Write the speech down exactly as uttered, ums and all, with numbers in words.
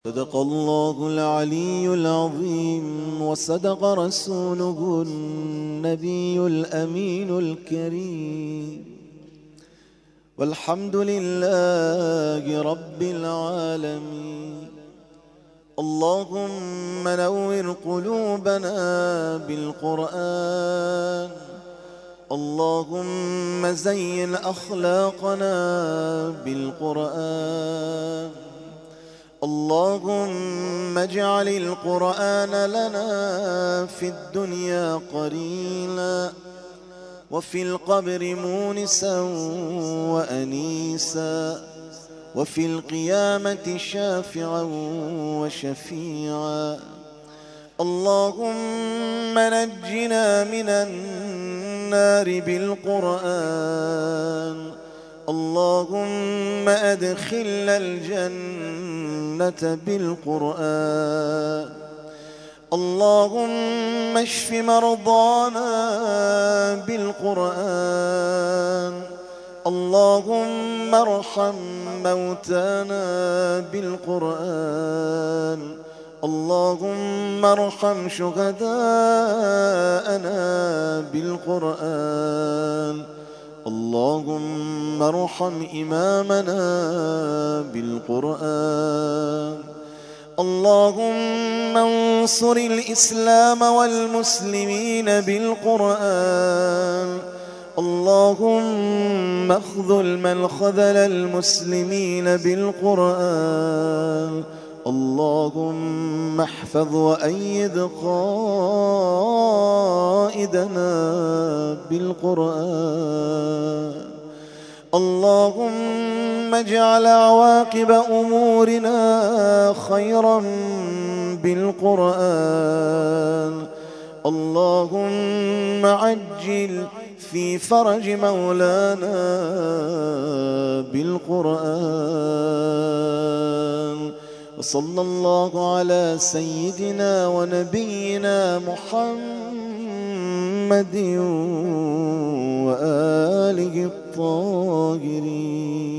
صدق الله العلي العظيم وصدق رسوله النبي الأمين الكريم، والحمد لله رب العالمين. اللهم نور قلوبنا بالقرآن، اللهم زين أخلاقنا بالقرآن، اللهم اجعل القرآن لنا في الدنيا قرينا، وفي القبر مونسا وأنيسا، وفي القيامة شافعا وشفيعا. اللهم نجنا من النار بالقرآن، اللهم أدخلنا الجنة بالقرآن. اللهم اشف مرضانا بالقرآن، اللهم ارحم موتانا بالقرآن، اللهم ارحم شهداءنا بالقرآن، اللهم ارحم إمامنا بالقرآن. اللهم انصر الإسلام والمسلمين بالقرآن، اللهم اخذل من خذل المسلمين بالقرآن، اللهم احفظ وأيد قائدنا بالقرآن. اللهم اجعل عواقب أمورنا خيرا بالقرآن، اللهم عجل في فرج مولانا بالقرآن. وصلى الله على سيدنا ونبينا محمد وآله الطاهرين.